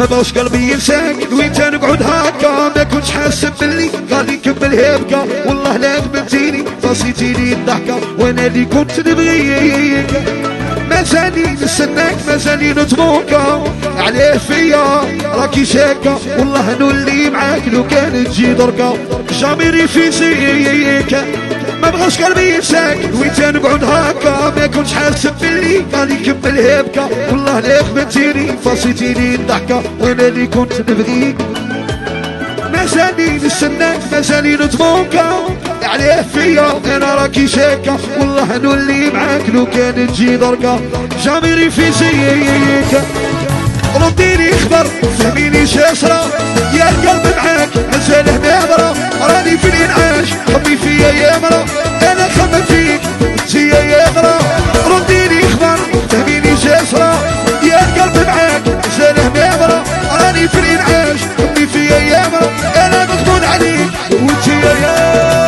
ما بغاش قلبي ينساك وانت نقعد هكا ما كنتش حاسب باللي قال لي كمل هبكا والله لا قبلتيني فصيتيني الضحكة وانا اللي كنت نبغيك مازالي نستناك مازالي نتبوكا عليه فيا راكي شاكة والله نولي معاك لو كان تجي دركا جامي ريفيزيك ما بغاش قلبي ينساك وانت نقعد هكا ما كنتش حاسب باللي قال لي كمل هبكا والله لا خبتيني فصيتيني الضحكة وانا اللي كنت نبغيك مازالي نستناك مازالي نتبوكا عليه فيا انا راكي شاكة والله نولي معاك لو كان تجي دركا جامي ريفيزيك رديني خبر فهميني شاسرة يا القلب معاك مازاله نهضرة راني في الانعاش حبي فيا يا مرا انا خمم فيك انتي يا غرا رديني خبر فهميني شاسرة يا القلب معاك مازاله نهضرة راني في الانعاش حبي فيا يا مرا انا مغبون عليك وانتي يا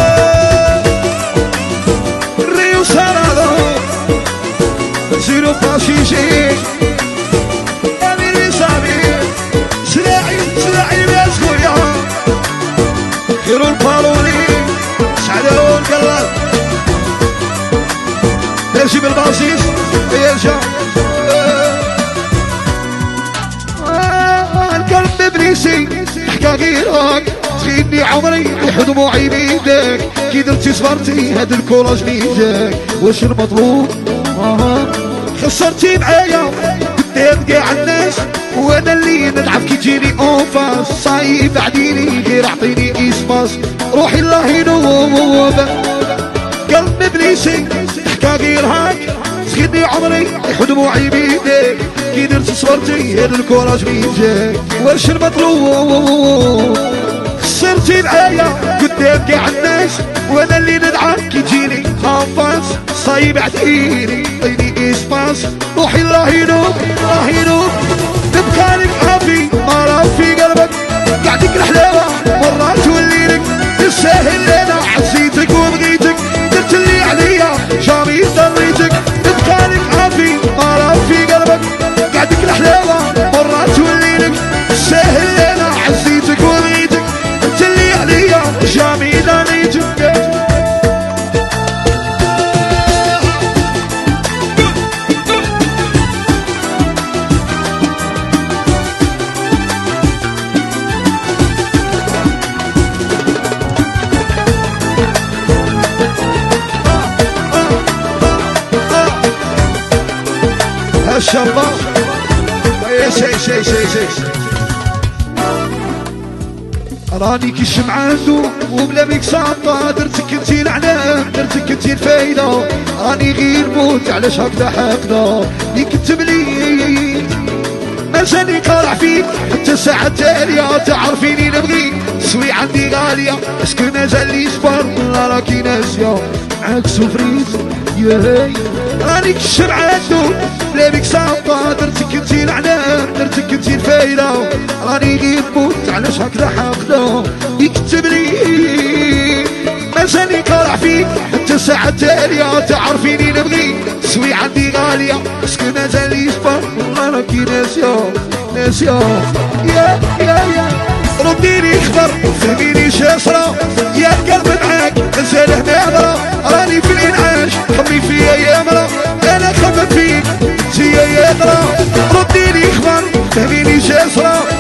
الريو سرادو زيرو باشيشي خيروا البالوني سعدوا القلب نجيب الباسيس يرجع القلب ابليسي حكا غيرك تغيني عمري يحو دموعي بيدك كي درتي صبرتي هاد الكوراج بيدك واش المطلوب خسرتي معايا قدام كاع الناس وانا اللي نضعف كي تجيني اونفاس صايب عديني غير اعطيني اسباس روحي الله ينوب قلب ابليسي تحكى غير هاك تغني عمري يحو دموعي بيدك كي درت صورتي هاد الكوراج بيدك واش المطلوب خسرتي معايا قدام كاع الناس وانا اللي ندعك كي تجيني انفاس صايب عديني عطيني اسباس روحي الله ينوب الله ينوب تبقى لك عافي ما راه في قلبك قعدك الحلاوة مرات تولي لك تسهل انا عزيتك وبغيتك درت اللي عليا جامي ضريتك تبقى لك عافي ما راه في قلبك قعدك الحلاوة مرات تولي لك تسهل انا عزيتك وبغيتك درت اللي عليا جامي ضريتك الشباب شي راني كي الشمعان وبلا بيك ساطة درتك انتي العلام درتك انتي الفايدة راني غير موت علاش هكذا حقدا لي كتب لي مازالي قارع فيك حتى الساعة التالية تعرفيني نبغيك سوي عندي غالية اسكو مازال لي صبر والله راكي ناسية معاك سفريت ياهي راني كالشمعة بلا بيك ساطة درتك انتي العلام درتك انتي الفايدة راني غير موت علاش هكذا حقدا يكتب لي مازالي قارع فيك حتى الساعة التالية تعرفيني نبغيك تسوي عندي غالية اسكو مازال لي صبر والله راكي ناسية يا رديني خبر فهميني شاسرة يا القلب معاك مازاله نهضرة راني في الانعاش خمي فيا يا مرا انا خمم فيك انتي يا غرا رديني خبر فهميني شاسرة